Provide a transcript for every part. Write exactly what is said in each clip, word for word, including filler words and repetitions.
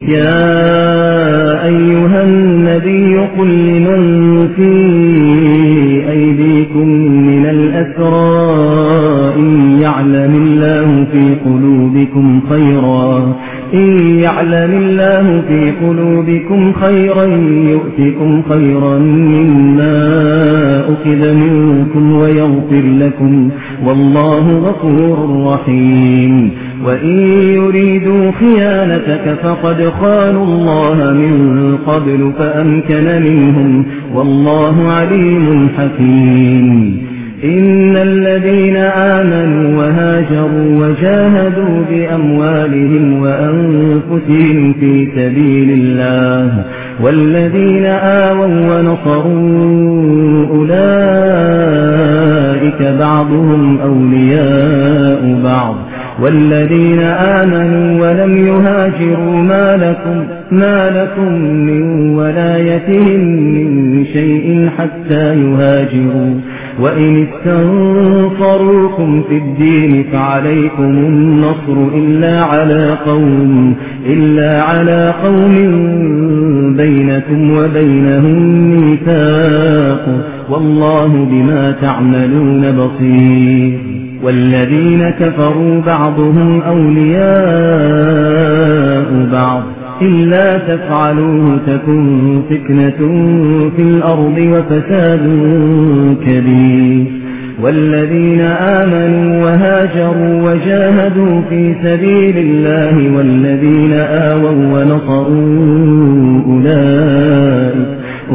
يا أيها النبي قل لمن في أيديكم من الأسرى إن يعلم الله في قلوبكم خيرا إن يعلم الله في قلوبكم خيرا يؤتكم خيرا مما أخذ منكم ويغفر لكم والله غفور رحيم وإن يريدوا خيانتك فقد خانوا الله من قبل فأمكن منهم والله عليم حكيم إن الذين آمنوا وهاجروا وجاهدوا بأموالهم وأنفسهم في سبيل الله والذين آووا ونصروا أولئك بعضهم أولياء بعض والذين آمنوا ولم يهاجروا ما لكم, ما لكم من ولايتهم من شيء حتى يهاجروا وإن استنصروكم في الدين فعليكم النصر إلا على قوم, إلا على قوم بينكم وبينهم ميثاق والله بما تعملون بصير والذين كفروا بعضهم أولياء بعض إلا تفعلوه تكن فتنة في الأرض وفساد كبير والذين آمنوا وهاجروا وجاهدوا في سبيل الله والذين آووا ونصروا أولئك,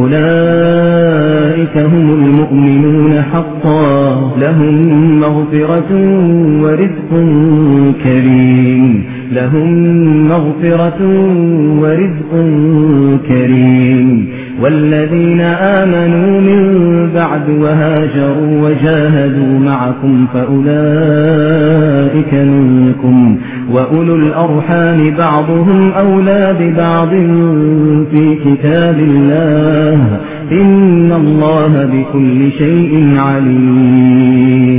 أولئك هم المؤمنون حقا لهم مغفرة ورزق كريم لهم مغفرة ورزق كريم والذين آمنوا من بعد وهاجروا وجاهدوا معكم فأولئك منكم وأولو الأرحام بعضهم أولى ببعض في كتاب الله إن الله بكل شيء عليم.